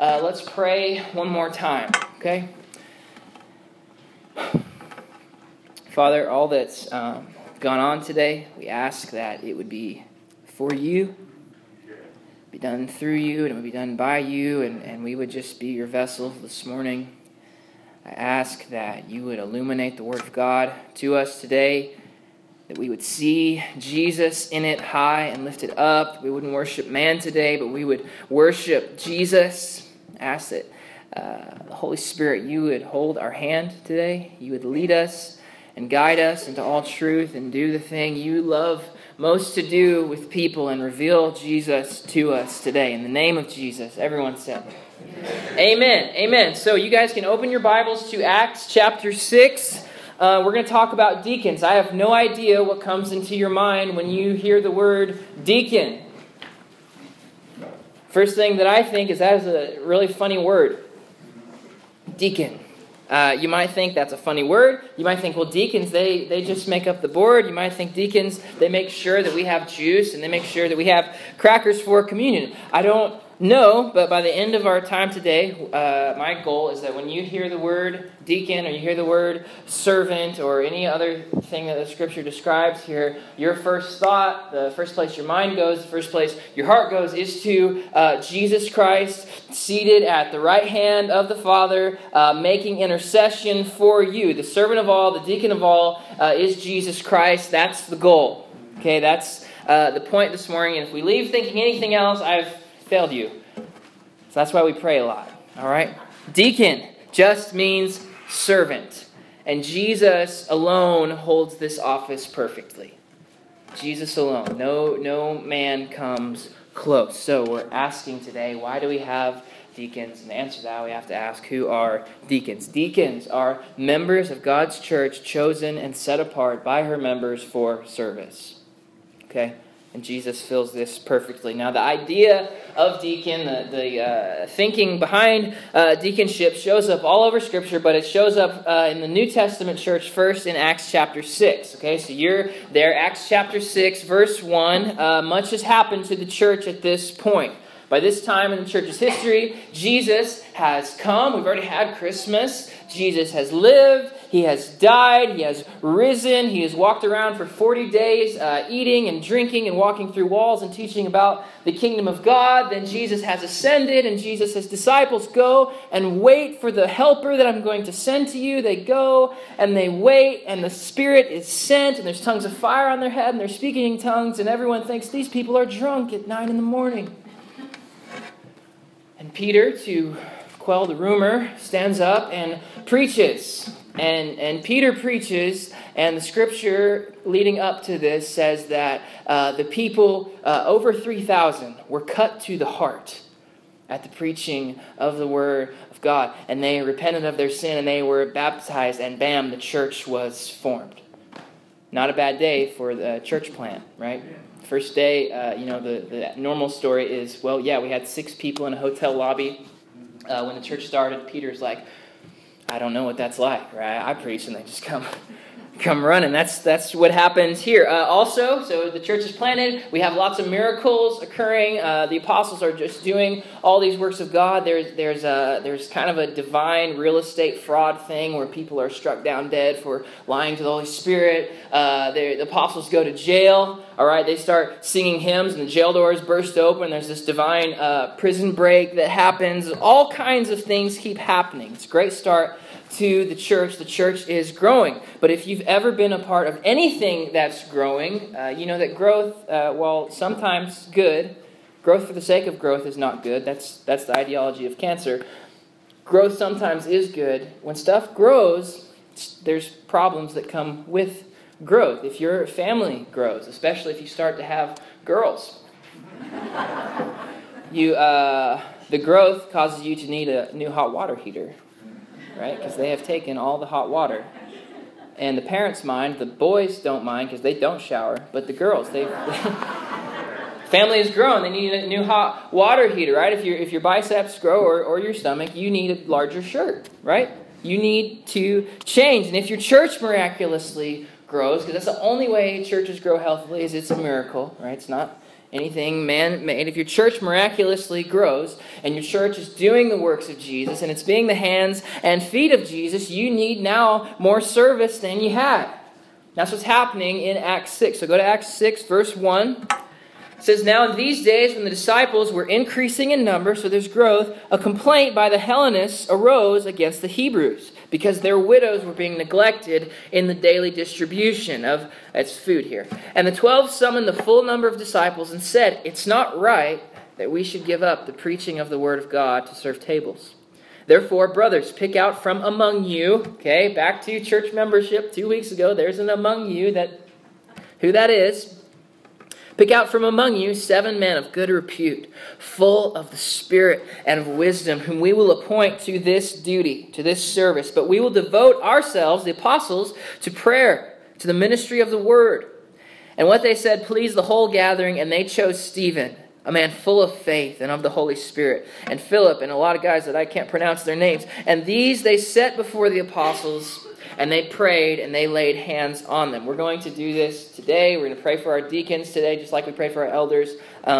let's pray one more time, okay? Father, all that's gone on today, we ask that it would be for you, be done through you, and it would be done by you, and we would just be your vessels this morning. I ask that you would illuminate the Word of God to us today, that we would see Jesus in it high and lifted up. We wouldn't worship man today, but we would worship Jesus. I ask that the Holy Spirit, you would hold our hand today. You would lead us and guide us into all truth and do the thing you love most to do with people and reveal Jesus to us today. In the name of Jesus, everyone said, Amen. Amen. So you guys can open your Bibles to Acts chapter 6. We're going to talk about deacons. I have no idea what comes into your mind when you hear the word deacon. First thing that I think is that is a really funny word. Deacon. You might think that's a funny word. You might think, well, deacons, they just make up the board. You might think deacons, they make sure that we have juice and they make sure that we have crackers for communion. I don't know, but by the end of our time today, my goal is that when you hear the word deacon or you hear the word servant or any other thing that the Scripture describes here, your first thought, the first place your mind goes, the first place your heart goes is to Jesus Christ seated at the right hand of the Father, making intercession for you. The servant of all, the deacon of all is Jesus Christ. That's the goal. Okay, that's the point this morning. And if we leave thinking anything else, I've failed you. So that's why we pray a lot. All right? Deacon just means servant. And Jesus alone holds this office perfectly. Jesus alone. No man comes close. So we're asking today, why do we have deacons? And to answer that, we have to ask, who are deacons? Deacons are members of God's church chosen and set apart by her members for service. Okay? And Jesus fills this perfectly. Now, the idea of deacon, the thinking behind deaconship shows up all over Scripture, but it shows up in the New Testament church first in Acts chapter 6. Okay, so you're there, Acts chapter 6, verse 1. Much has happened to the church at this point. By this time in the church's history, Jesus has come. We've already had Christmas. Jesus has lived. He has died. He has risen. He has walked around for 40 days eating and drinking and walking through walls and teaching about the kingdom of God. Then Jesus has ascended, and Jesus' disciples go and wait for the helper that I'm going to send to you. They go and they wait, and the Spirit is sent, and there's tongues of fire on their head, and they're speaking in tongues, and everyone thinks these people are drunk at 9 a.m. And Peter, to quell the rumor, stands up and preaches. And Peter preaches, and the Scripture leading up to this says that the people, over 3,000, were cut to the heart at the preaching of the Word of God. And they repented of their sin, and they were baptized, and bam, the church was formed. Not a bad day for the church plant, right? First day, the normal story is, well, yeah, we had 6 people in a hotel lobby. When the church started, Peter's like, I don't know what that's like, right? I preach and they just come running. That's what happens here. Also, so the church is planted. We have lots of miracles occurring. The apostles are just doing all these works of God. There's kind of a divine real estate fraud thing where people are struck down dead for lying to the Holy Spirit. The apostles go to jail. All right, they start singing hymns, and the jail doors burst open. There's this divine prison break that happens. All kinds of things keep happening. It's a great start to the church. The church is growing. But if you've ever been a part of anything that's growing, you know that growth, while sometimes good, growth for the sake of growth is not good. That's the ideology of cancer. Growth sometimes is good. When stuff grows, there's problems that come with growth. If your family grows, especially if you start to have girls, the growth causes you to need a new hot water heater, right? Because they have taken all the hot water. And the parents mind, the boys don't mind because they don't shower, but the girls, family has grown. They need a new hot water heater, right? If your biceps grow or your stomach, you need a larger shirt, right? You need to change. And if your church miraculously grows, because that's the only way churches grow healthily, is it's a miracle, right? It's not anything man-made, if your church miraculously grows and your church is doing the works of Jesus and it's being the hands and feet of Jesus, you need now more service than you had. That's what's happening in Acts 6. So go to Acts 6, verse 1. It says, "Now in these days when the disciples were increasing in number," so there's growth, "a complaint by the Hellenists arose against the Hebrews, because their widows were being neglected in the daily distribution of," it's food here. "And the 12 summoned the full number of disciples and said, 'It's not right that we should give up the preaching of the word of God to serve tables. Therefore, brothers, pick out from among you,'" okay, back to church membership 2 weeks ago, there's an among you, who that is. "Pick out from among you 7 men of good repute, full of the Spirit and of wisdom, whom we will appoint to this duty, to this service. But we will devote ourselves, the apostles, to prayer, to the ministry of the word." And what they said pleased the whole gathering, and they chose Stephen, a man full of faith and of the Holy Spirit, and Philip, and a lot of guys that I can't pronounce their names. And these they set before the apostles, and they prayed, and they laid hands on them. We're going to do this today. We're going to pray for our deacons today, just like we prayed for our elders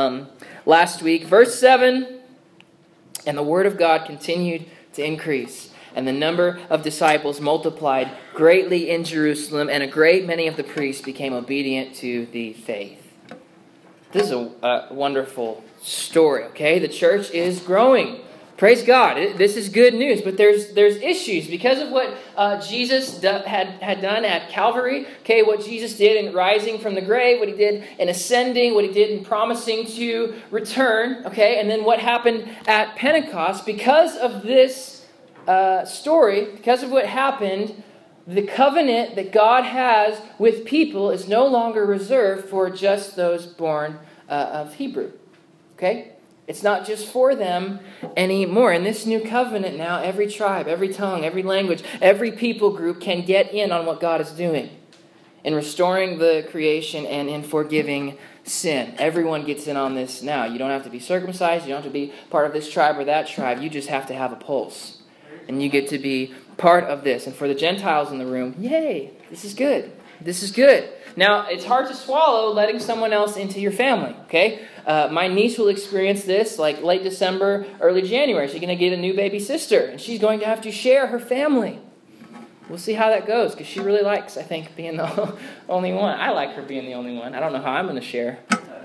last week. Verse 7, "And the word of God continued to increase, and the number of disciples multiplied greatly in Jerusalem, and a great many of the priests became obedient to the faith." This is a wonderful story, okay? The church is growing. Praise God. This is good news, but there's issues because of what Jesus had done at Calvary. Okay, what Jesus did in rising from the grave, what he did in ascending, what he did in promising to return. Okay, and then what happened at Pentecost. Because of this story, because of what happened, the covenant that God has with people is no longer reserved for just those born of Hebrew. Okay? It's not just for them anymore. In this new covenant now, every tribe, every tongue, every language, every people group can get in on what God is doing in restoring the creation and in forgiving sin. Everyone gets in on this now. You don't have to be circumcised. You don't have to be part of this tribe or that tribe. You just have to have a pulse. And you get to be part of this. And for the Gentiles in the room, yay, this is good. This is good. Now, it's hard to swallow letting someone else into your family, okay? My niece will experience this like late December, early January. She's going to get a new baby sister, and she's going to have to share her family. We'll see how that goes, because she really likes, I think, being the only one. I like her being the only one. I don't know how I'm going to share.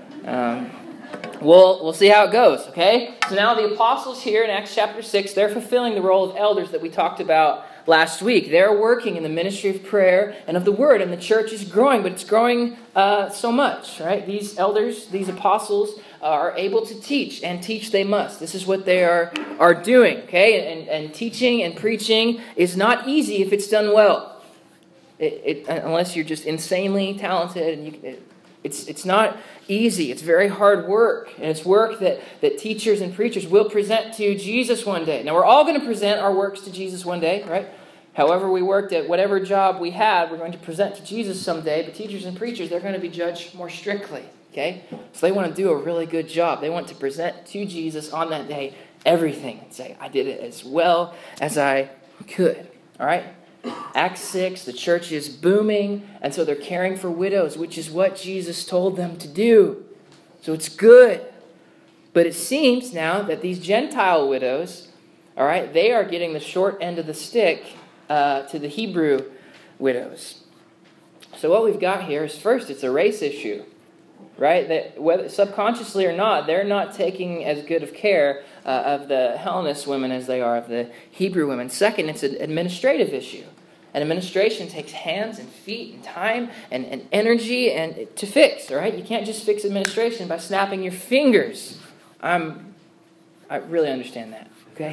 We'll see how it goes, okay? So now the apostles here in Acts chapter 6, they're fulfilling the role of elders that we talked about last week. They're working in the ministry of prayer and of the word, and the church is growing, but it's growing so much, right? These elders, these apostles are able to teach, and teach they must. This is what they are doing, okay? And teaching and preaching is not easy if it's done well. Unless you're just insanely talented, and it's not easy. It's very hard work, and it's work that teachers and preachers will present to Jesus one day. Now, we're all going to present our works to Jesus one day, right? However we worked at whatever job we had, we're going to present to Jesus someday. But teachers and preachers, they're going to be judged more strictly, okay? So they want to do a really good job. They want to present to Jesus on that day everything and say, I did it as well as I could, all right? Acts 6, the church is booming, and so they're caring for widows, which is what Jesus told them to do. So it's good. But it seems now that these Gentile widows, all right, they are getting the short end of the stick to the Hebrew widows. So what we've got here is, first, it's a race issue, right? That whether subconsciously or not, they're not taking as good of care of the Hellenist women as they are of the Hebrew women. Second, it's an administrative issue. And administration takes hands and feet and time and energy and to fix, all right? You can't just fix administration by snapping your fingers. I really understand that, okay?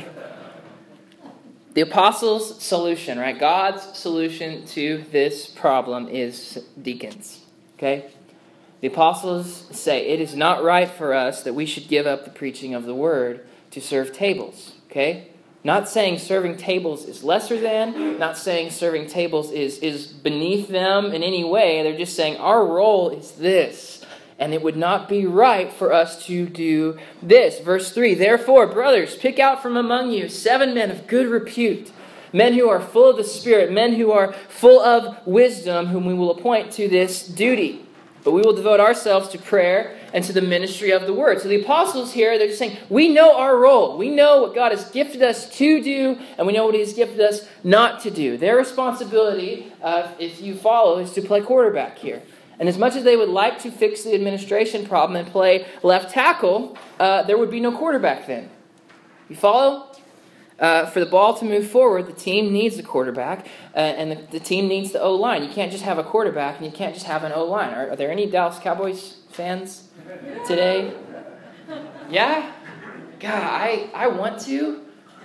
The apostles' solution, right? God's solution to this problem is deacons, okay? The apostles say it is not right for us that we should give up the preaching of the word to serve tables, okay? Not saying serving tables is lesser than, not saying serving tables is beneath them in any way. They're just saying our role is this, and it would not be right for us to do this. Verse 3, therefore, brothers, pick out from among you 7 men of good repute, men who are full of the Spirit, men who are full of wisdom, whom we will appoint to this duty. but we will devote ourselves to prayer and to the ministry of the word. So the apostles here, they're just saying, we know our role. We know what God has gifted us to do, and we know what He has gifted us not to do. Their responsibility, if you follow, is to play quarterback here. And as much as they would like to fix the administration problem and play left tackle, there would be no quarterback then. You follow? For the ball to move forward, the team needs the quarterback, and the team needs the O-line. You can't just have a quarterback, and you can't just have an O-line. Are there any Dallas Cowboys fans today? Yeah? God, I want to.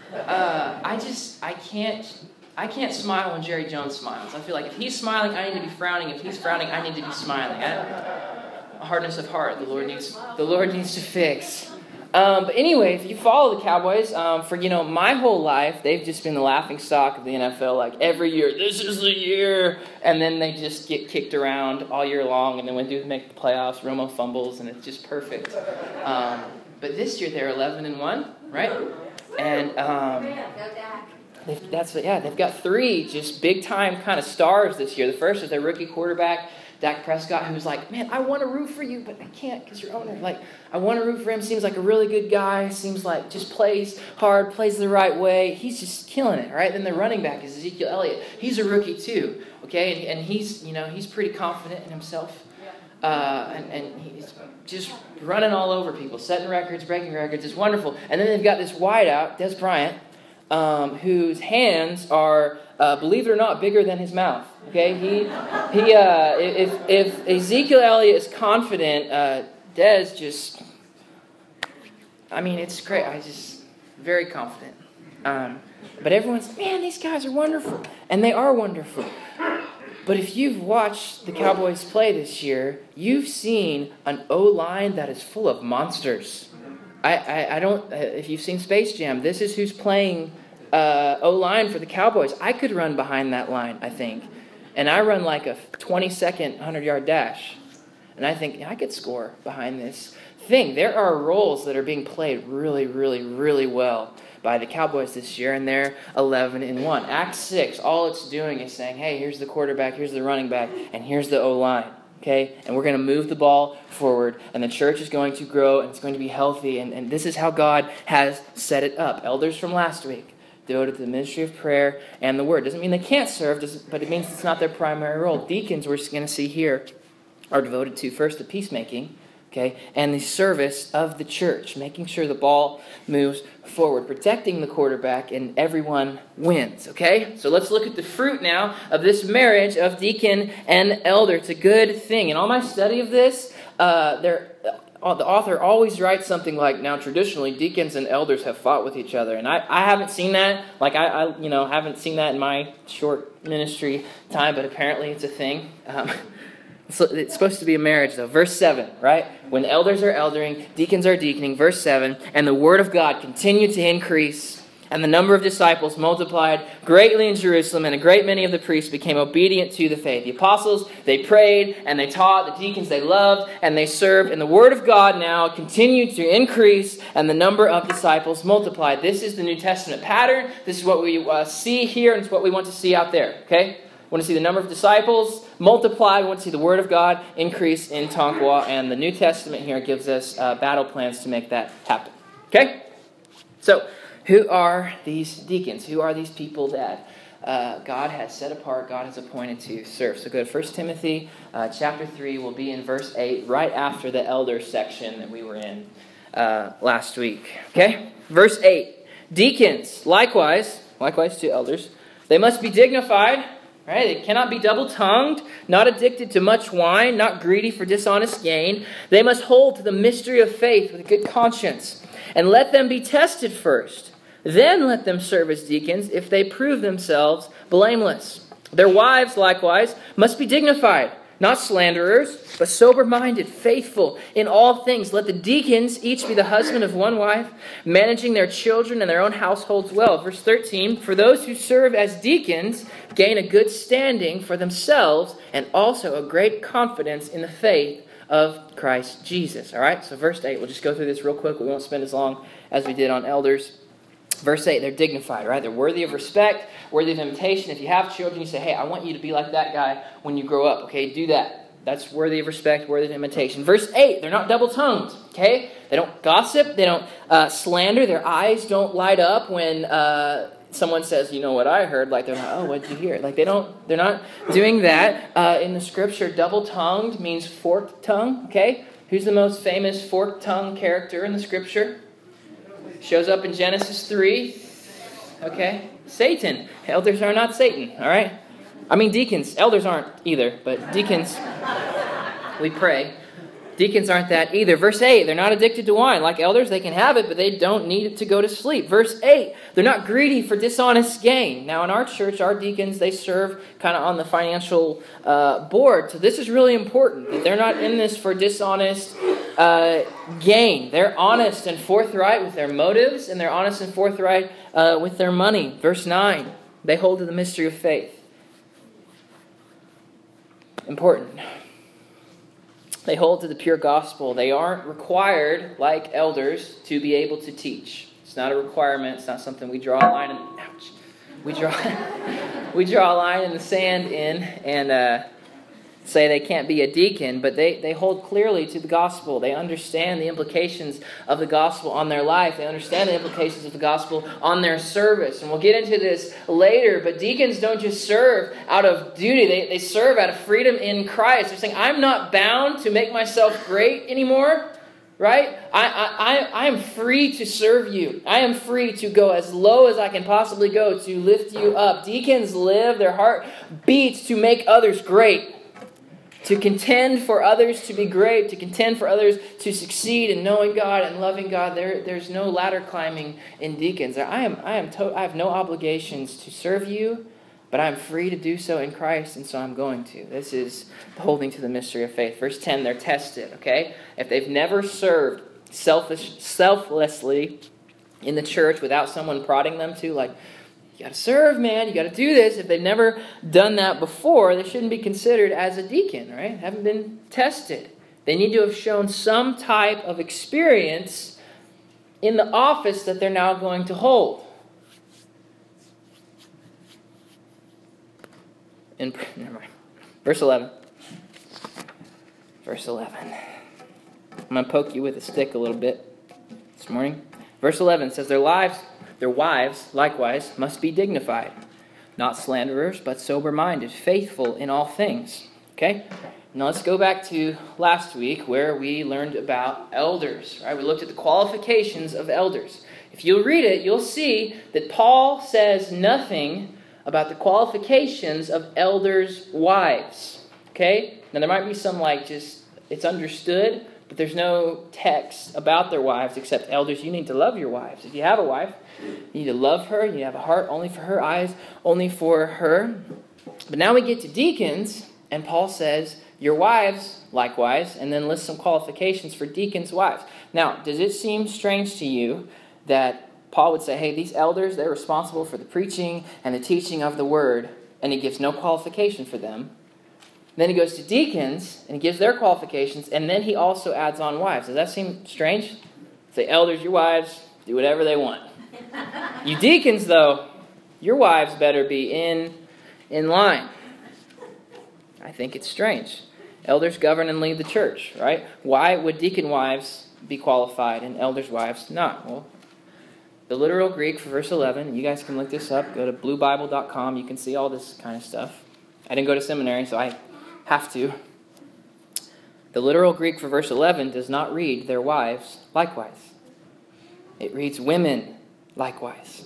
I can't smile when Jerry Jones smiles. I feel like if he's smiling, I need to be frowning. If he's frowning, I need to be smiling. A hardness of heart the Lord needs to fix. But anyway, if you follow the Cowboys, for my whole life, they've just been the laughing stock of the NFL. Like every year, this is the year, and then they just get kicked around all year long, and then when they make the playoffs, Romo fumbles, and it's just perfect. But this year they're 11-1, right? And they've got 3 just big time kind of stars this year. The first is their rookie quarterback, Dak Prescott, who's like, man, I want to root for you, but I can't because you're owner. Like, I want to root for him. Seems like a really good guy. Seems like just plays hard, plays the right way. He's just killing it, right? Then the running back is Ezekiel Elliott. He's a rookie too, okay? And he's pretty confident in himself. And he's just running all over people, setting records, breaking records. It's wonderful. And then they've got this wideout, Des Bryant, whose hands are, believe it or not, bigger than his mouth. Okay, if Ezekiel Elliott is confident, Des just, it's great. Very confident. But everyone's, man, these guys are wonderful, and they are wonderful. But if you've watched the Cowboys play this year, you've seen an O-line that is full of monsters. I don't. If you've seen Space Jam, this is who's playing O-line for the Cowboys. I could run behind that line, I think. And I run like a 20-second 100-yard dash. And I think, I could score behind this thing. There are roles that are being played really, really, really well by the Cowboys this year, and they're 11-1. Acts 6, all it's doing is saying, hey, here's the quarterback, here's the running back, and here's the O-line. Okay? And we're going to move the ball forward, and the church is going to grow, and it's going to be healthy, and this is how God has set it up. Elders from last week, devoted to the ministry of prayer and the word. Doesn't mean they can't serve, but it means it's not their primary role. Deacons, we're just going to see here, are devoted to first the peacemaking, okay, and the service of the church, making sure the ball moves forward, protecting the quarterback, and everyone wins, okay? So let's look at the fruit now of this marriage of deacon and elder. It's a good thing. In all my study of this, the author always writes something like, now traditionally deacons and elders have fought with each other. And I haven't seen that. Like I haven't seen that in my short ministry time, but apparently it's a thing. So it's supposed to be a marriage though. Verse 7, right? When elders are eldering, deacons are deaconing. Verse 7, and the word of God continued to increase, and the number of disciples multiplied greatly in Jerusalem, and a great many of the priests became obedient to the faith. The apostles, they prayed, and they taught. The deacons, they loved, and they served. And the word of God now continued to increase, and the number of disciples multiplied. This is the New Testament pattern. This is what we see here, and it's what we want to see out there. Okay? We want to see the number of disciples multiply. We want to see the word of God increase in Tonkawa. And the New Testament here gives us battle plans to make that happen. Okay? So, who are these deacons? Who are these people that God has set apart, God has appointed to serve? So go to 1 Timothy chapter 3. We'll be in verse 8, right after the elder section that we were in last week. Okay? Verse 8. Deacons, likewise to elders, they must be dignified. Right? They cannot be double-tongued, not addicted to much wine, not greedy for dishonest gain. They must hold to the mystery of faith with a good conscience. And let them be tested first. Then let them serve as deacons if they prove themselves blameless. Their wives, likewise, must be dignified, not slanderers, but sober-minded, faithful in all things. Let the deacons each be the husband of one wife, managing their children and their own households well. Verse 13, for those who serve as deacons gain a good standing for themselves and also a great confidence in the faith of Christ Jesus. All right, so verse 8, we'll just go through this real quick. We won't spend as long as we did on elders. Verse 8, they're dignified, right? They're worthy of respect, worthy of imitation. If you have children, you say, hey, I want you to be like that guy when you grow up, okay? Do that. That's worthy of respect, worthy of imitation. Verse 8, they're not double-tongued, okay? They don't gossip, they don't slander, their eyes don't light up when someone says, you know what I heard, like they're like, oh, what did you hear? Like they're not doing that. In the scripture, double-tongued means forked tongue, okay? Who's the most famous forked tongue character in the scripture? Shows up in Genesis 3, okay? Satan. Elders are not Satan, all right? I mean deacons. Elders aren't either, but deacons, we pray. Deacons aren't that either. Verse 8, they're not addicted to wine. Like elders, they can have it, but they don't need it to go to sleep. Verse 8, they're not greedy for dishonest gain. Now in our church, our deacons, they serve kind of on the financial board. So this is really important, that they're not in this for dishonest gain. They're honest and forthright with their motives, and they're honest and forthright with their money. Verse 9, they hold to the mystery of faith. Important. They hold to the pure gospel. They aren't required, like elders, to be able to teach. It's not a requirement. It's not something we draw a line in. Ouch. We draw a line in the sand and say they can't be a deacon, but they hold clearly to the gospel. They understand the implications of the gospel on their life. They understand the implications of the gospel on their service. And we'll get into this later, but deacons don't just serve out of duty. They serve out of freedom in Christ. They're saying, I'm not bound to make myself great anymore, right? I am free to serve you. I am free to go as low as I can possibly go to lift you up. Deacons live, their heart beats to make others great. To contend for others to be great, to contend for others to succeed in knowing God and loving God. There's no ladder climbing in deacons. I have no obligations to serve you, but I'm free to do so in Christ, and so I'm going to. This is holding to the mystery of faith. Verse 10, they're tested, okay? If they've never served selflessly in the church without someone prodding them to, like, you got to serve, man. You got to do this. If they've never done that before, they shouldn't be considered as a deacon, right? Haven't been tested. They need to have shown some type of experience in the office that they're now going to hold. Never mind. Verse 11. Verse 11. I'm going to poke you with a stick a little bit this morning. Verse 11 says, Their wives, likewise, must be dignified, not slanderers, but sober-minded, faithful in all things. Okay? Now let's go back to last week where we learned about elders. Right? We looked at the qualifications of elders. If you'll read it, you'll see that Paul says nothing about the qualifications of elders' wives. Okay? Now there might be some it's understood, but there's no text about their wives except elders. You need to love your wives. If you have a wife, you need to love her. You have a heart only for her, eyes only for her. But now we get to deacons, and Paul says, your wives, likewise, and then lists some qualifications for deacons' wives. Now, does it seem strange to you that Paul would say, hey, these elders, they're responsible for the preaching and the teaching of the word, and he gives no qualification for them? Then he goes to deacons, and he gives their qualifications, and then he also adds on wives. Does that seem strange? Say, elders, your wives, do whatever they want. You deacons, though, your wives better be in line. I think it's strange. Elders govern and lead the church, right? Why would deacon wives be qualified and elders' wives not? Well, the literal Greek for verse 11, you guys can look this up. Go to bluebible.com. You can see all this kind of stuff. I didn't go to seminary, so I have to. The literal Greek for verse 11 does not read their wives likewise. It reads women likewise.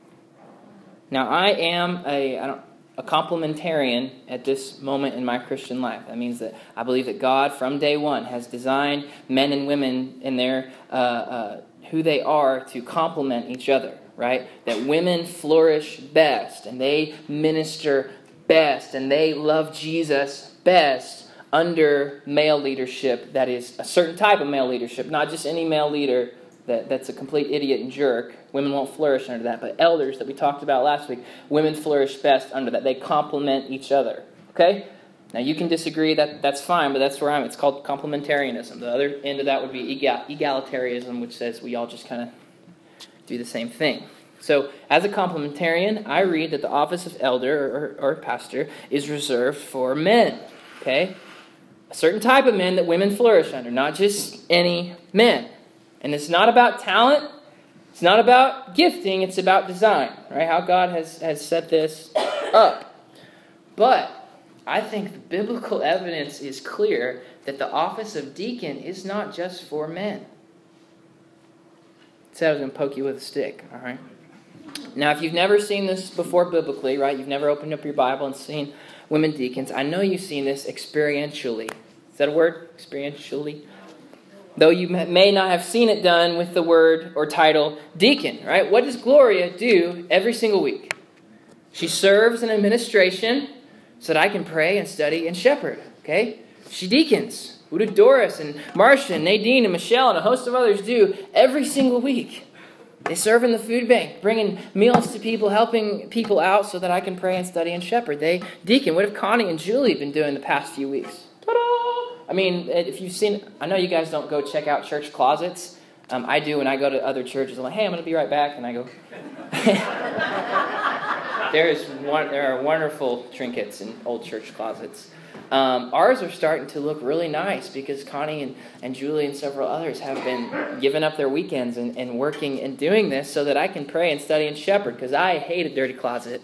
Now, I am a complementarian at this moment in my Christian life. That means that I believe that God, from day one, has designed men and women in their who they are to complement each other, right? That women flourish best, and they minister best, and they love Jesus best under male leadership. That is a certain type of male leadership, not just any male leader that's a complete idiot and jerk. Women won't flourish under that. But elders that we talked about last week, women flourish best under that. They complement each other. Okay? Now you can disagree, that's fine, but that's where I'm. It's called complementarianism. The other end of that would be egalitarianism, which says we all just kind of do the same thing. So as a complementarian, I read that the office of elder or pastor is reserved for men. Okay? a certain type of men that women flourish under, not just any men. And it's not about talent. It's not about gifting. It's about design, right? How God has set this up. But I think the biblical evidence is clear that the office of deacon is not just for men. I said I was going to poke you with a stick, all right? Now, if you've never seen this before biblically, right? You've never opened up your Bible and seen women deacons. I know you've seen this experientially. Is that a word? Experientially? Though you may not have seen it done with the word or title deacon, right? What does Gloria do every single week? She serves in administration so that I can pray and study and shepherd, okay? She deacons. What do Doris and Marcia and Nadine and Michelle and a host of others do every single week? They serve in the food bank, bringing meals to people, helping people out so that I can pray and study and shepherd. They deacon. What have Connie and Julie been doing the past few weeks? Ta-da! I mean, if you've seen, I know you guys don't go check out church closets. I do when I go to other churches. I'm like, hey, I'm going to be right back. And I go. There are wonderful trinkets in old church closets. Ours are starting to look really nice because Connie and Julie and several others have been giving up their weekends and working and doing this so that I can pray and study and shepherd because I hate a dirty closet.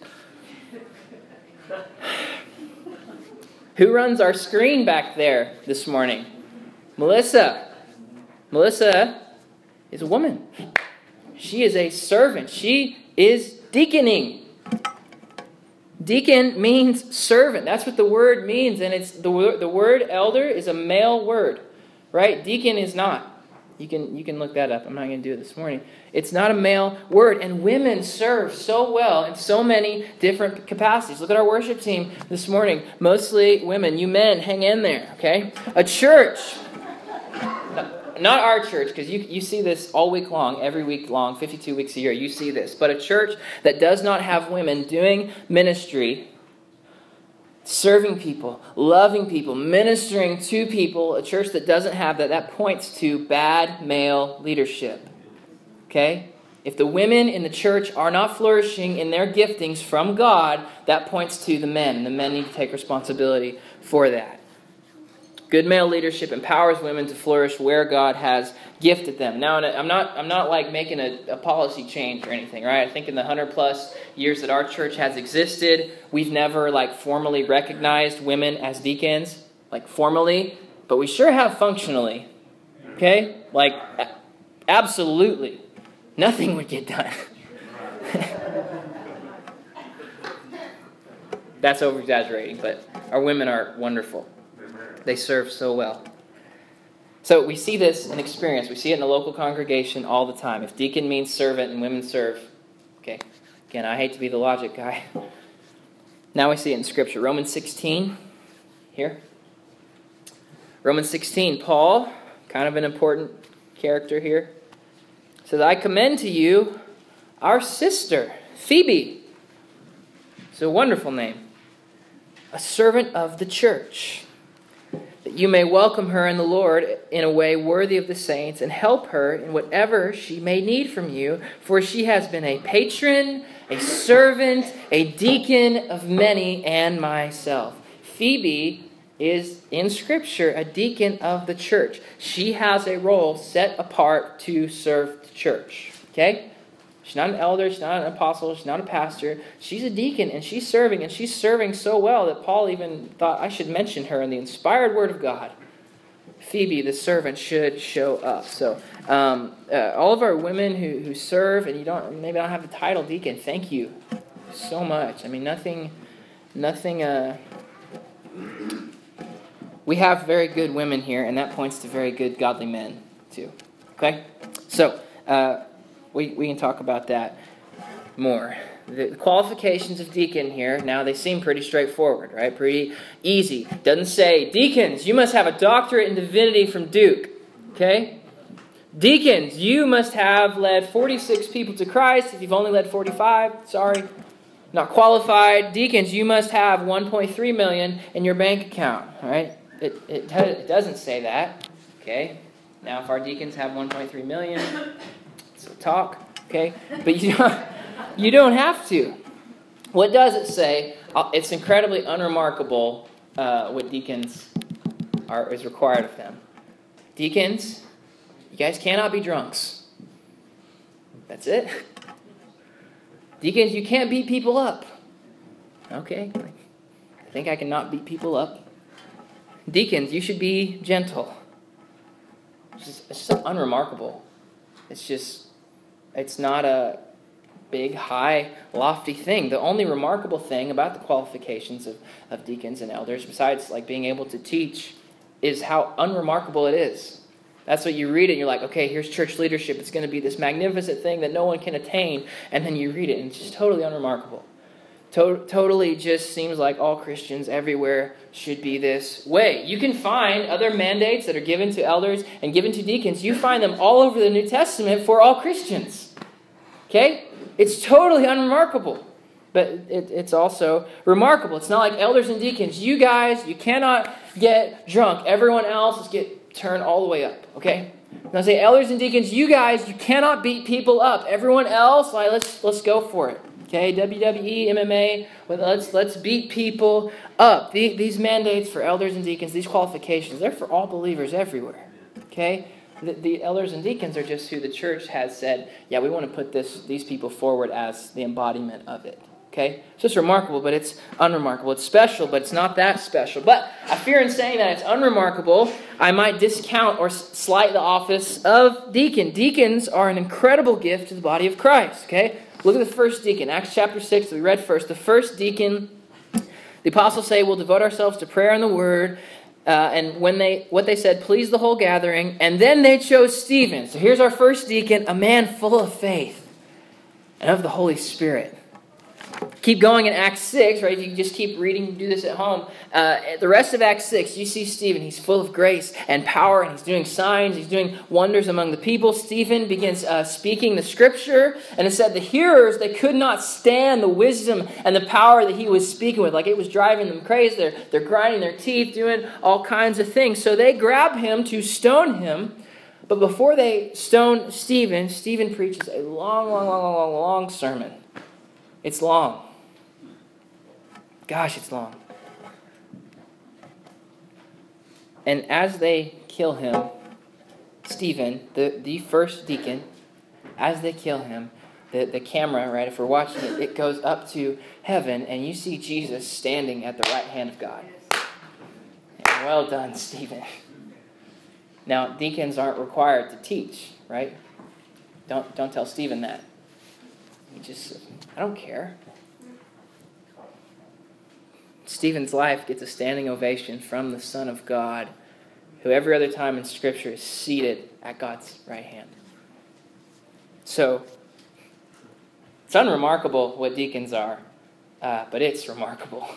Who runs our screen back there this morning? Melissa. Melissa is a woman. She is a servant. She is deaconing. Deacon means servant. That's what the word means. And it's the word elder is a male word, right? Deacon is not. You can look that up. I'm not going to do it this morning. It's not a male word. And women serve so well in so many different capacities. Look at our worship team this morning. Mostly women. You men, hang in there, okay? A church. Not our church, because you see this all week long, every week long, 52 weeks a year. You see this. But a church that does not have women doing ministry, serving people, loving people, ministering to people, a church that doesn't have that points to bad male leadership. Okay? If the women in the church are not flourishing in their giftings from God, that points to the men, and the men need to take responsibility for that. Good male leadership empowers women to flourish where God has gifted them. Now, I'm not like making a policy change or anything, right? I think in the 100+ years that our church has existed, we've never formally recognized women as deacons, formally, but we sure have functionally. Okay? Absolutely. Nothing would get done. That's over-exaggerating, but our women are wonderful. They serve so well. So we see this in experience. We see it in the local congregation all the time. If deacon means servant and women serve. Okay. Again, I hate to be the logic guy. Now we see it in Scripture. Romans 16. Here. Romans 16. Paul, kind of an important character here, says, I commend to you our sister, Phoebe. It's a wonderful name. A servant of the church. That you may welcome her in the Lord in a way worthy of the saints and help her in whatever she may need from you, for she has been a patron, a servant, a deacon of many and myself. Phoebe is, in Scripture, a deacon of the church. She has a role set apart to serve the church. Okay? She's not an elder, she's not an apostle, she's not a pastor. She's a deacon, and she's serving so well that Paul even thought I should mention her in the inspired word of God. Phoebe, the servant, should show up. So all of our women who serve, and you maybe don't have the title deacon, thank you so much. I mean, nothing. We have very good women here, and that points to very good godly men too. Okay, so. We can talk about that more. The qualifications of deacon here, now they seem pretty straightforward, right? Pretty easy. Doesn't say, deacons, you must have a doctorate in divinity from Duke. Okay? Deacons, you must have led 46 people to Christ. If you've only led 45, sorry, not qualified. Deacons, you must have 1.3 million in your bank account. All right? It doesn't say that. Okay? Now, if our deacons have 1.3 million... So talk, okay? But you don't have to. What does it say? It's incredibly unremarkable what deacons is required of them. Deacons, you guys cannot be drunks. That's it. Deacons, you can't beat people up. Okay, I think I can not beat people up. Deacons, you should be gentle. It's just unremarkable. It's not a big, high, lofty thing. The only remarkable thing about the qualifications of deacons and elders, besides like being able to teach, is how unremarkable it is. That's what you read it and you're like, okay, here's church leadership. It's going to be this magnificent thing that no one can attain. And then you read it and it's just totally unremarkable. Totally just seems like all Christians everywhere should be this way. You can find other mandates that are given to elders and given to deacons. You find them all over the New Testament for all Christians. Okay? It's totally unremarkable. But it's also remarkable. It's not like elders and deacons. You guys, you cannot get drunk. Everyone else is get turned all the way up. Okay? Now say elders and deacons, you guys, you cannot beat people up. Everyone else, like, let's go for it. Okay, WWE, MMA, let's beat people up. These mandates for elders and deacons, these qualifications, they're for all believers everywhere. Okay, the elders and deacons are just who the church has said, yeah, we want to put these people forward as the embodiment of it. Okay, so it's remarkable, but it's unremarkable. It's special, but it's not that special. But I fear in saying that it's unremarkable, I might discount or slight the office of deacon. Deacons are an incredible gift to the body of Christ. Okay. Look at the first deacon, Acts chapter 6, that we read first. The first deacon, the apostles say, we'll devote ourselves to prayer and the word. And what they said pleased the whole gathering. And then they chose Stephen. So here's our first deacon, a man full of faith and of the Holy Spirit. Keep going in Acts 6, right? You just keep reading, do this at home. The rest of Acts 6, you see Stephen. He's full of grace and power, and he's doing signs. He's doing wonders among the people. Stephen begins speaking the scripture, and it said the hearers, they could not stand the wisdom and the power that he was speaking with. Like it was driving them crazy. They're grinding their teeth, doing all kinds of things. So they grab him to stone him. But before they stone Stephen, Stephen preaches a long sermon. It's long. Gosh, it's long. And as they kill him, Stephen, the first deacon, as they kill him, the camera, right, if we're watching it, it goes up to heaven, and you see Jesus standing at the right hand of God. And well done, Stephen. Now, deacons aren't required to teach, right? Don't tell Stephen that. I don't care. Stephen's life gets a standing ovation from the Son of God, who every other time in Scripture is seated at God's right hand. So, it's unremarkable what deacons are, but it's remarkable.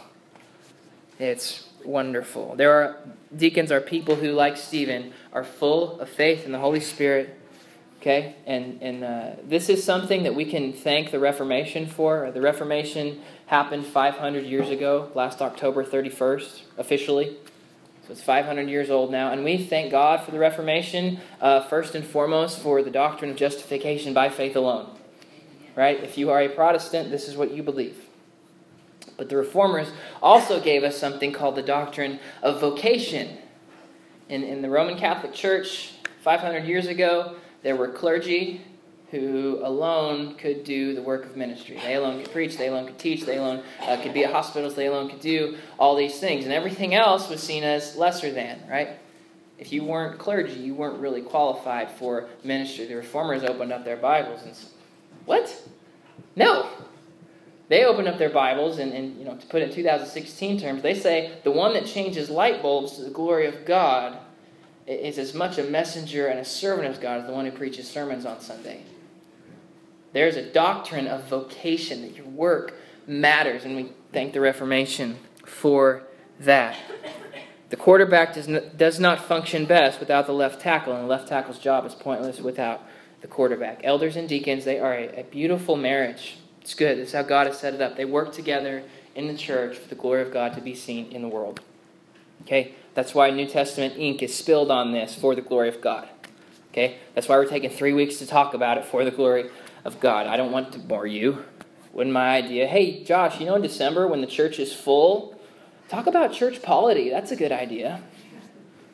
It's wonderful. Deacons are people who, like Stephen, are full of faith in the Holy Spirit. Okay, and this is something that we can thank the Reformation for. The Reformation happened 500 years ago, last October 31st, officially. So it's 500 years old now. And we thank God for the Reformation, first and foremost, for the doctrine of justification by faith alone. Right? If you are a Protestant, this is what you believe. But the Reformers also gave us something called the doctrine of vocation. In the Roman Catholic Church, 500 years ago, there were clergy who alone could do the work of ministry. They alone could preach, they alone could teach, they alone could be at hospitals, they alone could do all these things. And everything else was seen as lesser than, right? If you weren't clergy, you weren't really qualified for ministry. The Reformers opened up their Bibles and said, what? No. They opened up their Bibles and to put it in 2016 terms, they say the one that changes light bulbs to the glory of God is as much a messenger and a servant of God as the one who preaches sermons on Sunday. There's a doctrine of vocation, that your work matters, and we thank the Reformation for that. The quarterback does not function best without the left tackle, and the left tackle's job is pointless without the quarterback. Elders and deacons, they are a beautiful marriage. It's good. This is how God has set it up. They work together in the church for the glory of God to be seen in the world. Okay? That's why New Testament ink is spilled on this for the glory of God. Okay? That's why we're taking 3 weeks to talk about it for the glory of God. I don't want to bore you. Wasn't my idea. Hey, Josh, in December when the church is full, talk about church polity. That's a good idea.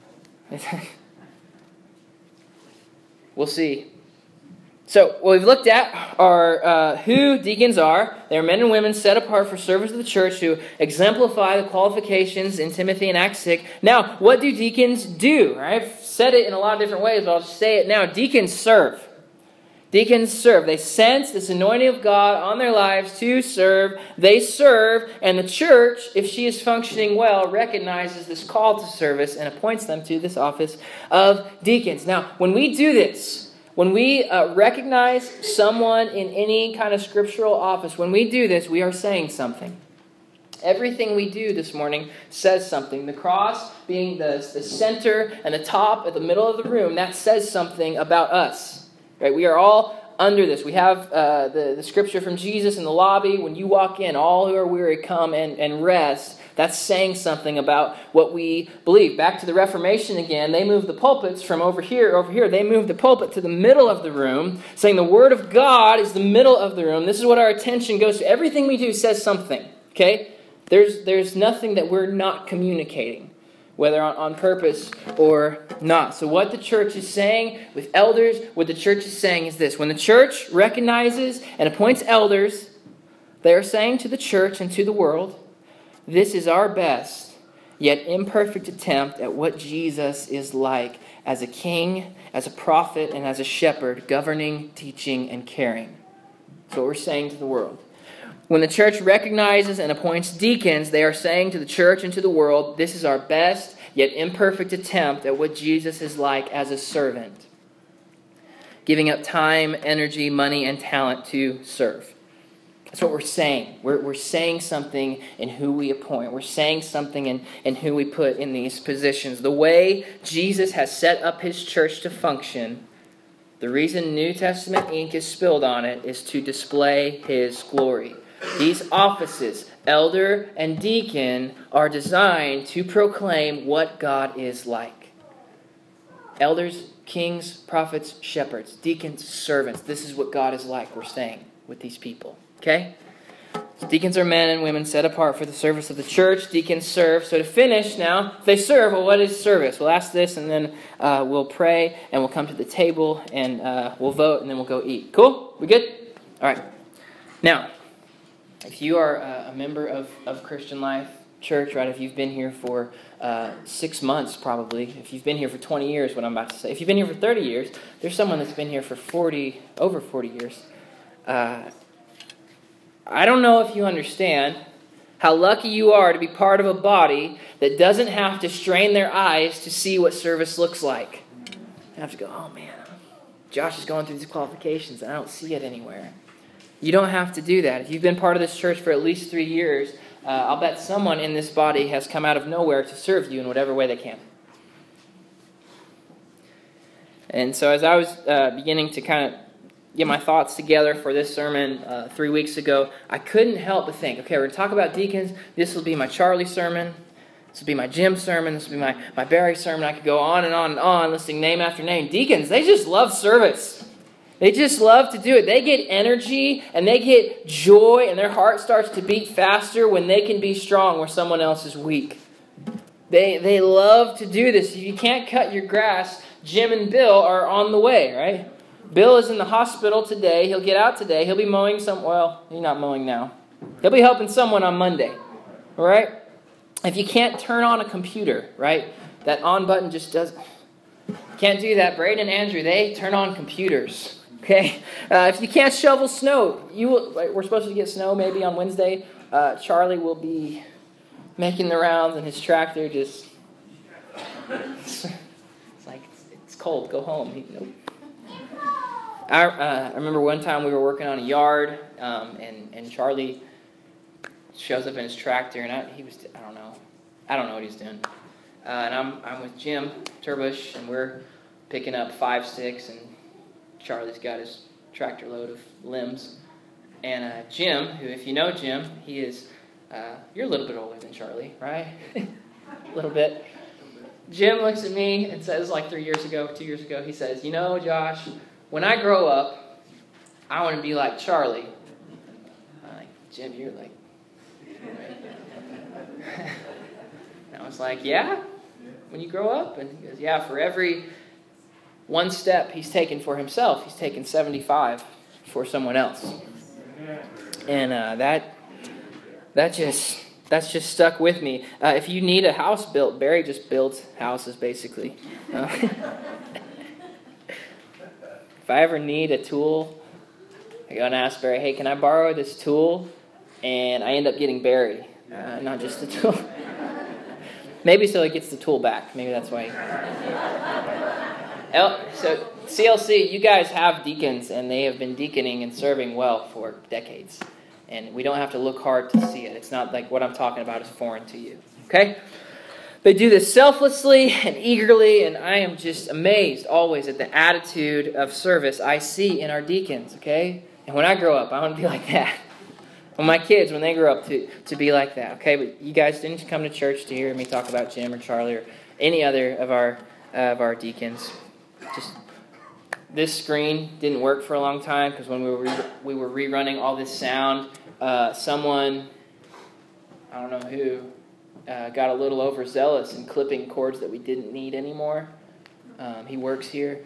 We'll see. So, what we've looked at are who deacons are. They are men and women set apart for service of the church who exemplify the qualifications in Timothy and Acts 6. Now, what do deacons do? Right? I've said it in a lot of different ways, but I'll just say it now. Deacons serve. Deacons serve. They sense this anointing of God on their lives to serve. They serve, and the church, if she is functioning well, recognizes this call to service and appoints them to this office of deacons. Now, when we do this, when we recognize someone in any kind of scriptural office, when we do this, we are saying something. Everything we do this morning says something. The cross being the center and the top at the middle of the room, that says something about us. Right? We are all under this. We have the scripture from Jesus in the lobby. When you walk in, all who are weary come and rest. That's saying something about what we believe. Back to the Reformation again, they moved the pulpits from over here. They moved the pulpit to the middle of the room, saying the Word of God is the middle of the room. This is what our attention goes to. Everything we do says something. Okay? There's nothing that we're not communicating, whether on purpose or not. So what the church is saying with elders, what the church is saying is this. When the church recognizes and appoints elders, they are saying to the church and to the world, this is our best, yet imperfect attempt at what Jesus is like as a king, as a prophet, and as a shepherd, governing, teaching, and caring. That's what we're saying to the world. When the church recognizes and appoints deacons, they are saying to the church and to the world, this is our best, yet imperfect attempt at what Jesus is like as a servant, giving up time, energy, money, and talent to serve. That's what we're saying. We're saying something in who we appoint. We're saying something in who we put in these positions. The way Jesus has set up his church to function, the reason New Testament ink is spilled on it is to display his glory. These offices, elder and deacon, are designed to proclaim what God is like. Elders, kings, prophets, shepherds, deacons, servants. This is what God is like, we're saying, with these people. Okay? So deacons are men and women set apart for the service of the church. Deacons serve. So to finish now, if they serve, well, what is service? We'll ask this, and then we'll pray, and we'll come to the table, and we'll vote, and then we'll go eat. Cool? We good? All right. Now, if you are a member of Christian Life Church, right, if you've been here for 6 months probably, if you've been here for 20 years, what I'm about to say, if you've been here for 30 years, there's someone that's been here for over 40 years. I don't know if you understand how lucky you are to be part of a body that doesn't have to strain their eyes to see what service looks like. They have to go, oh man, Josh is going through these qualifications and I don't see it anywhere. You don't have to do that. If you've been part of this church for at least 3 years, I'll bet someone in this body has come out of nowhere to serve you in whatever way they can. And so as I was beginning to kind of get my thoughts together for this sermon 3 weeks ago, I couldn't help but think, okay, we're going to talk about deacons. This will be my Charlie sermon. This will be my Jim sermon. This will be my Barry sermon. I could go on and on and on, listing name after name. Deacons, they just love service. They just love to do it. They get energy and they get joy, and their heart starts to beat faster when they can be strong where someone else is weak. They love to do this. If you can't cut your grass, Jim and Bill are on the way, right? Bill is in the hospital today. He'll get out today. He'll be mowing well, he's not mowing now. He'll be helping someone on Monday, all right? If you can't turn on a computer, right, that on button just doesn't. Can't do that. Braden and Andrew, they turn on computers, okay? If you can't shovel snow, we're supposed to get snow maybe on Wednesday. Charlie will be making the rounds, and his tractor just, it's like, it's cold, go home. Nope. I remember one time we were working on a yard, and Charlie shows up in his tractor, and I don't know what he's doing. And I'm with Jim Turbush, and we're picking up 5 sticks, and Charlie's got his tractor load of limbs. And Jim, who, if you know Jim, he is, you're a little bit older than Charlie, right? A little bit. Jim looks at me and says, like 2 years ago, he says, you know, Josh, when I grow up, I want to be like Charlie. I'm like, Jim, you're like... And I was like, yeah? when you grow up? And he goes, yeah, for every one step he's taken for himself, he's taken 75 for someone else. And that's just stuck with me. If you need a house built, Barry just builds houses, basically. If I ever need a tool, I go and ask Barry, hey, can I borrow this tool? And I end up getting Barry, not just the tool. Maybe so he gets the tool back. Maybe that's why. So CLC, you guys have deacons, and they have been deaconing and serving well for decades. And we don't have to look hard to see it. It's not like what I'm talking about is foreign to you. Okay? They do this selflessly and eagerly, and I am just amazed always at the attitude of service I see in our deacons, okay? And when I grow up, I want to be like that. Well, my kids, when they grow up, to be like that, okay? But you guys didn't come to church to hear me talk about Jim or Charlie or any other of our deacons. Just this screen didn't work for a long time because when we were rerunning all this sound, someone, I don't know who, got a little overzealous in clipping cords that we didn't need anymore. He works here.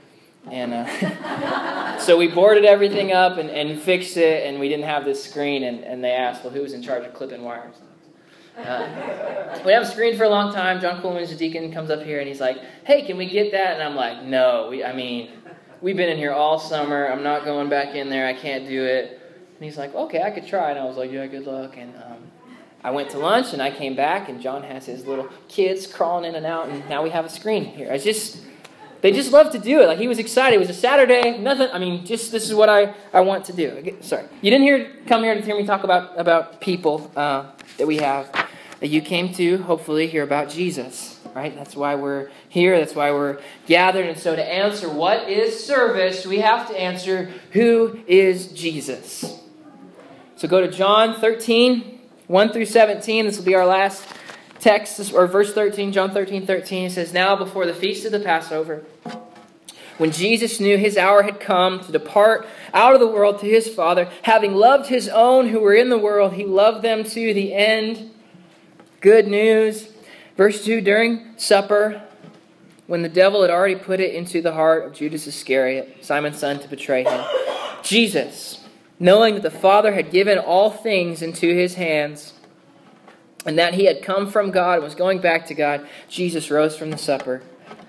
And so we boarded everything up and fixed it, and we didn't have this screen, and they asked, well, who's in charge of clipping wires? We have a screen for a long time. John Coolman's a deacon, comes up here, and he's like, hey, can we get that? And I'm like, no, we've been in here all summer. I'm not going back in there. I can't do it. And he's like, okay, I could try. And I was like, yeah, good luck. And I went to lunch, and I came back, and John has his little kids crawling in and out, and now we have a screen here. They just love to do it. Like, he was excited. It was a Saturday. Nothing. This is what I want to do. Sorry. You didn't come here to hear me talk about people that we have. That you came to, hopefully, hear about Jesus. Right? That's why we're here. That's why we're gathered. And so to answer what is service, we have to answer who is Jesus. So go to John 13, 1 through 17. This will be our last text, or verse 13, John 13:13. It says, now before the feast of the Passover, when Jesus knew his hour had come to depart out of the world to his Father, having loved his own who were in the world, he loved them to the end. Good news. Verse 2, during supper, when the devil had already put it into the heart of Judas Iscariot, Simon's son, to betray him, Jesus, knowing that the Father had given all things into his hands, and that he had come from God and was going back to God, Jesus rose from the supper.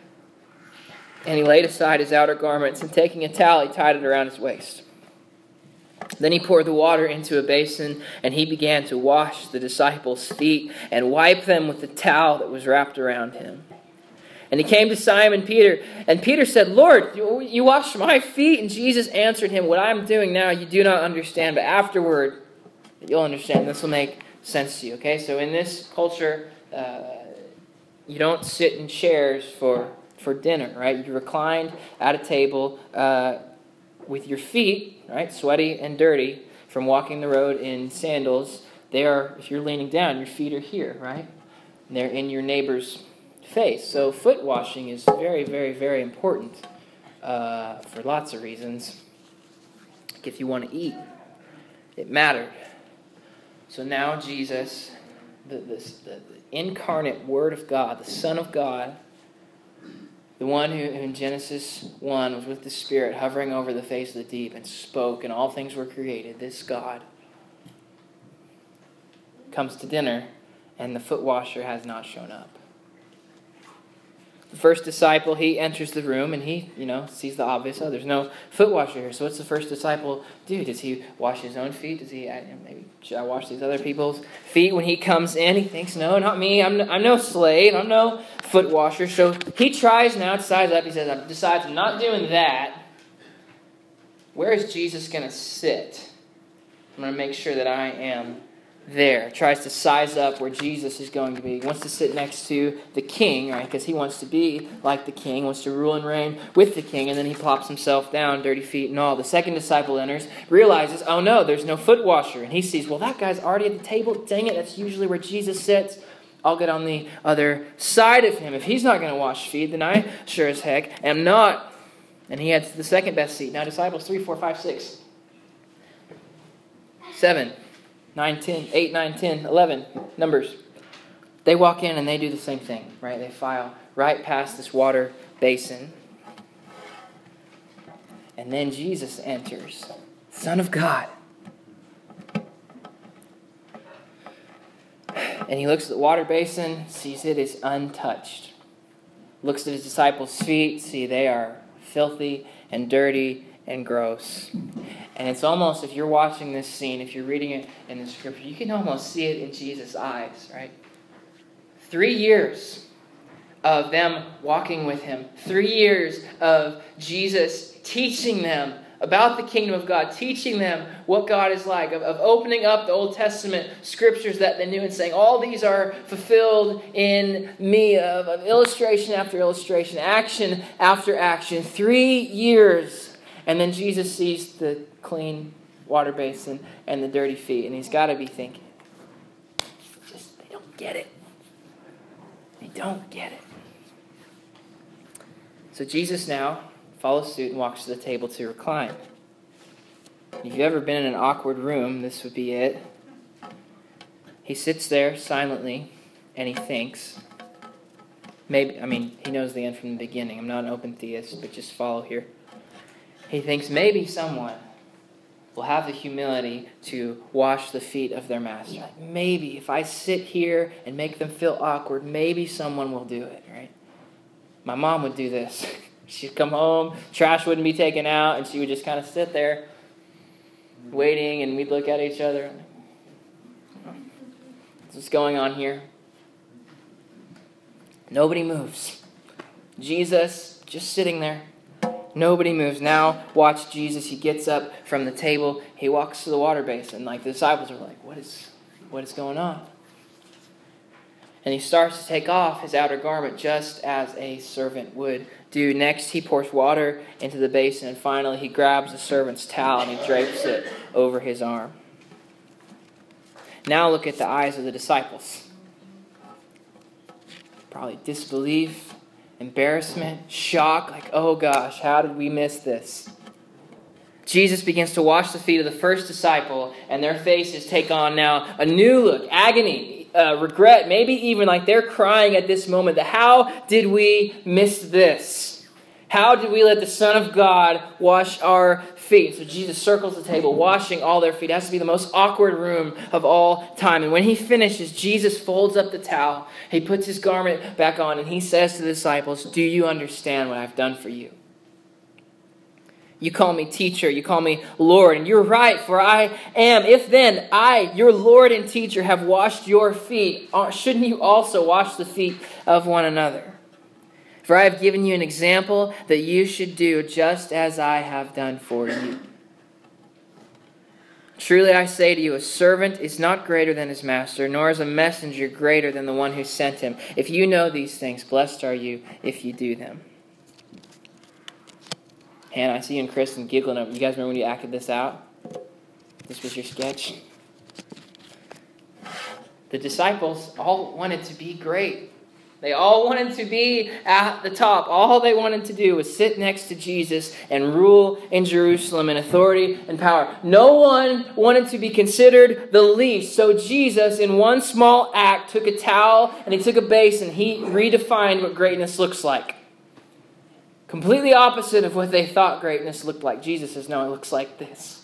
And he laid aside his outer garments, and taking a towel, he tied it around his waist. Then he poured the water into a basin, and he began to wash the disciples' feet and wipe them with the towel that was wrapped around him. And he came to Simon Peter, and Peter said, Lord, you wash my feet? And Jesus answered him, what I'm doing now you do not understand, but afterward you'll understand. This will make sense to you. Okay, so in this culture, you don't sit in chairs for dinner, right? You reclined at a table with your feet, right, sweaty and dirty from walking the road in sandals. They are, if you're leaning down, your feet are here, right? And they're in your neighbor's face. So foot washing is very, very, very important for lots of reasons. Like if you want to eat, it mattered. So now Jesus, the incarnate Word of God, the Son of God, the one who in Genesis 1 was with the Spirit hovering over the face of the deep and spoke and all things were created, this God comes to dinner and the foot washer has not shown up. The first disciple, he enters the room and he, sees the obvious. Oh, there's no foot washer here. So what's the first disciple do? Does he wash his own feet? Does he, maybe, should I wash these other people's feet? When he comes in, he thinks, no, not me. I'm no slave. I'm no foot washer. So he tries now to size up. He decides, I'm not doing that. Where is Jesus going to sit? I'm going to make sure that I am there. Tries to size up where Jesus is going to be. He wants to sit next to the king, right? Because he wants to be like the king, wants to rule and reign with the king, and then he plops himself down, dirty feet and all. The second disciple enters, realizes, oh no, there's no foot washer. And he sees, well, that guy's already at the table. Dang it, that's usually where Jesus sits. I'll get on the other side of him. If he's not going to wash feet, then I sure as heck am not. And he had the second best seat. Now disciples 3, 4, 5, 6, 7, 9, 10, 8, 9, 10, 11, numbers. They walk in and they do the same thing, right? They file right past this water basin. And then Jesus enters, Son of God. And he looks at the water basin, sees it is untouched. Looks at his disciples' feet, see they are filthy and dirty and gross. And it's almost, if you're watching this scene, if you're reading it in the scripture, you can almost see it in Jesus' eyes, right? 3 years of them walking with him. 3 years of Jesus teaching them about the kingdom of God, teaching them what God is like, of opening up the Old Testament scriptures that they knew and saying, all these are fulfilled in me, of illustration after illustration, action after action. 3 years. And then Jesus sees the clean water basin and the dirty feet, and he's got to be thinking, they don't get it. They don't get it. So Jesus now follows suit and walks to the table to recline. If you've ever been in an awkward room, this would be it. He sits there silently and he thinks. He knows the end from the beginning. I'm not an open theist, but just follow here. He thinks maybe someone will have the humility to wash the feet of their master. Like, maybe if I sit here and make them feel awkward, maybe someone will do it, right? My mom would do this. She'd come home, trash wouldn't be taken out, and she would just kind of sit there waiting, and we'd look at each other. What's going on here? Nobody moves. Jesus just sitting there. Nobody moves. Now watch Jesus. He gets up from the table. He walks to the water basin. Like the disciples are like, what is going on? And he starts to take off his outer garment just as a servant would do. Next, he pours water into the basin. And finally, he grabs the servant's towel and he drapes it over his arm. Now look at the eyes of the disciples. Probably disbelief, embarrassment, shock. Like, oh gosh, how did we miss this? Jesus begins to wash the feet of the first disciple, and their faces take on now a new look, agony, regret, maybe even like they're crying at this moment. That how did we miss this? How did we let the Son of God wash our feet? So Jesus circles the table, washing all their feet. It has to be the most awkward room of all time. And when he finishes, Jesus folds up the towel. He puts his garment back on, and he says to the disciples, do you understand what I've done for you? You call me teacher, you call me Lord, and you're right, for I am. If then I, your Lord and teacher, have washed your feet, shouldn't you also wash the feet of one another? For I have given you an example that you should do just as I have done for you. Truly I say to you, a servant is not greater than his master, nor is a messenger greater than the one who sent him. If you know these things, blessed are you if you do them. Hannah, I see you and Kristen giggling over. You guys remember when you acted this out? This was your sketch. The disciples all wanted to be great. They all wanted to be at the top. All they wanted to do was sit next to Jesus and rule in Jerusalem in authority and power. No one wanted to be considered the least. So Jesus, in one small act, took a towel and he took a basin. He redefined what greatness looks like. Completely opposite of what they thought greatness looked like. Jesus says, no, it looks like this.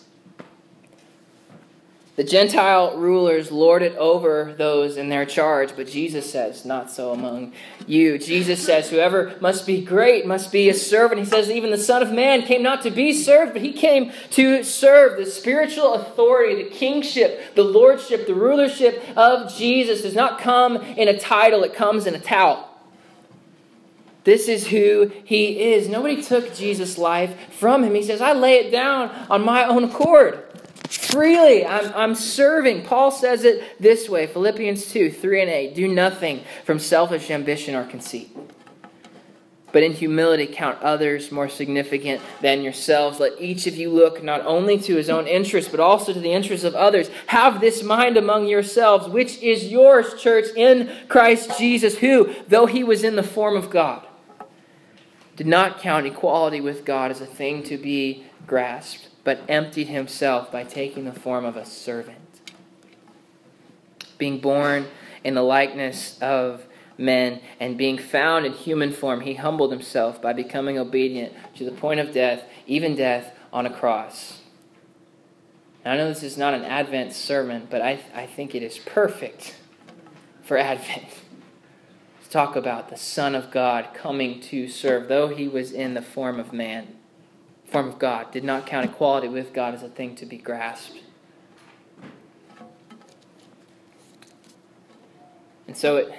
The Gentile rulers lord it over those in their charge, but Jesus says, not so among you. Jesus says, whoever must be great must be a servant. He says, even the Son of Man came not to be served, but he came to serve. The spiritual authority, the kingship, the lordship, the rulership of Jesus does not come in a title, it comes in a towel. This is who he is. Nobody took Jesus' life from him. He says, I lay it down on my own accord. Freely, I'm serving. Paul says it this way, Philippians 2, 3 and 8. Do nothing from selfish ambition or conceit, but in humility count others more significant than yourselves. Let each of you look not only to his own interest, but also to the interests of others. Have this mind among yourselves, which is yours, church, in Christ Jesus, who, though he was in the form of God, did not count equality with God as a thing to be grasped, but emptied himself by taking the form of a servant, being born in the likeness of men, and being found in human form, he humbled himself by becoming obedient to the point of death, even death on a cross. Now, I know this is not an Advent sermon, but I think it is perfect for Advent to talk about the Son of God coming to serve. Though he was in the form of man, form of God, did not count equality with God as a thing to be grasped. And so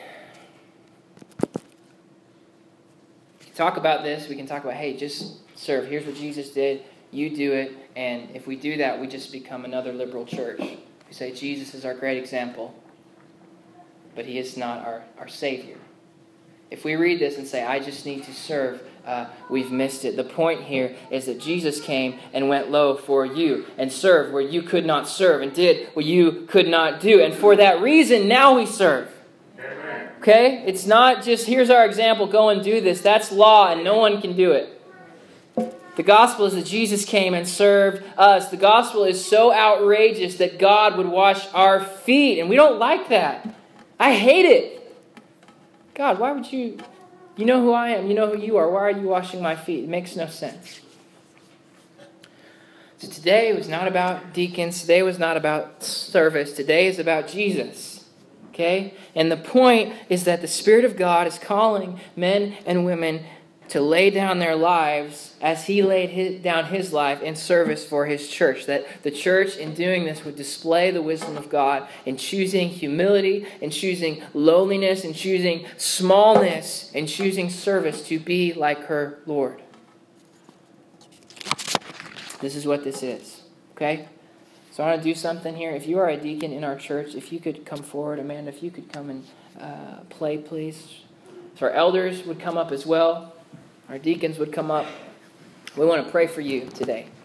talk about this, we can talk about, hey, just serve. Here's what Jesus did. You do it. And if we do that, we just become another liberal church. We say Jesus is our great example, but he is not our Savior. If we read this and say, I just need to serve, we've missed it. The point here is that Jesus came and went low for you and served where you could not serve and did what you could not do. And for that reason, now we serve. Okay? It's not just, here's our example, go and do this. That's law and no one can do it. The gospel is that Jesus came and served us. The gospel is so outrageous that God would wash our feet. And we don't like that. I hate it. God, why would you... You know who I am. You know who you are. Why are you washing my feet? It makes no sense. So today was not about deacons. Today was not about service. Today is about Jesus. Okay? And the point is that the Spirit of God is calling men and women to lay down their lives as he laid down his life in service for his church. That the church, in doing this, would display the wisdom of God in choosing humility, in choosing lowliness, in choosing smallness, in choosing service to be like her Lord. This is what this is. Okay? So I want to do something here. If you are a deacon in our church, if you could come forward, Amanda, if you could come and play, please. So our elders would come up as well. Our deacons would come up. We want to pray for you today.